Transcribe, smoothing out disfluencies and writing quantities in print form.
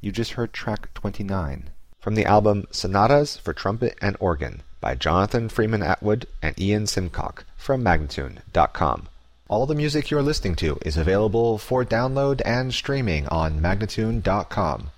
You just heard track 29 from the album Sonatas for Trumpet and Organ by Jonathan Freeman Atwood and Ian Simcock from Magnatune.com. All the music you're listening to is available for download and streaming on Magnatune.com.